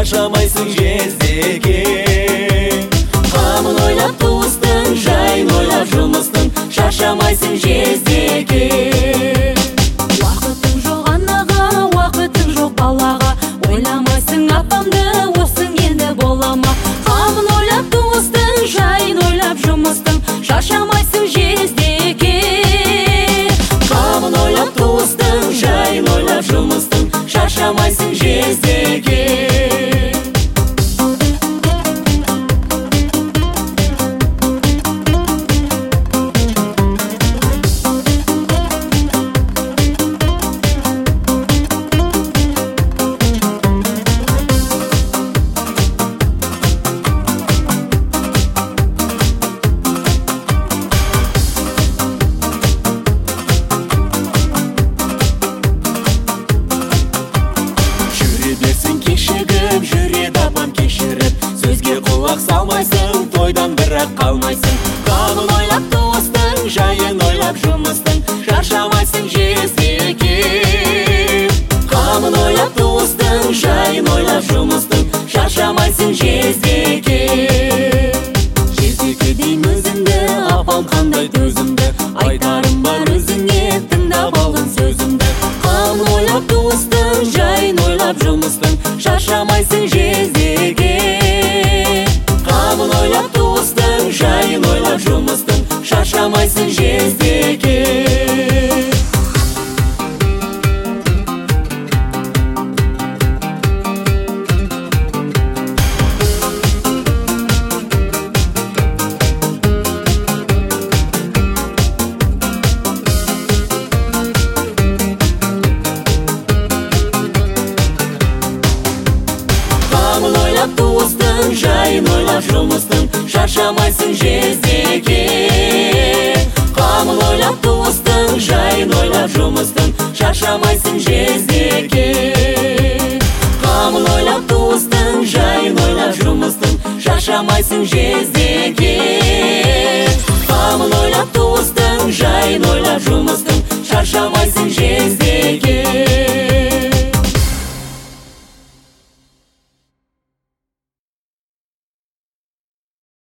шаршамайсың жездеге. Қамын ойлап туыстың, жайын ойлап жұмыстың, шаршамайсың жездеге. Уақытың жоқ анаға, уақытың жоқ балаға, ойламайсың апамды, осың енді бола ма? Қамын ойлап туыстың, жайын ойлап жұмыстың, шаршамайсың жездеге. Қамын ойлап туыстың, жайын ойлап жұмыстың, шаршамайсың жездеге. Кешігіп жүреді апам кешіріп, сөзге құлақ салмайсың, тойдан бірақ қалмайсың. Қамын ойлап туыстың, жайын ойлап жұмыстың, шаршамайсың жездеге. Қамын ойлап туыстың, жайын ойлап жұмыстың, шаршамайсың жездеге. Жездеге дейін өзімді, апам қандай төзімді, айтарым бар өзіңе, тыңдап алғын сөзімді. Қамын ойлап туыстың, жайын ойлап жұмыстың, шаршамайсың жездеге. Қамын ойлап туыстың, жайын ойлап жұмыстың, шаршамайсың жездеге. Қамын ойлап туыстың, жайын ойлап жұмыстың, шаршамайсың жездеге. Қамын ойлап туыстың, жайын ойлап жұмыстың, шаршамайсың жездеге. Қамын ойлап туыстың, жайын ойлап жұмыстың, шаршамайсың жездеге. Қамын ойлап туыстың, жайын ойлап жұмыстың, шаршамайсың жездеге.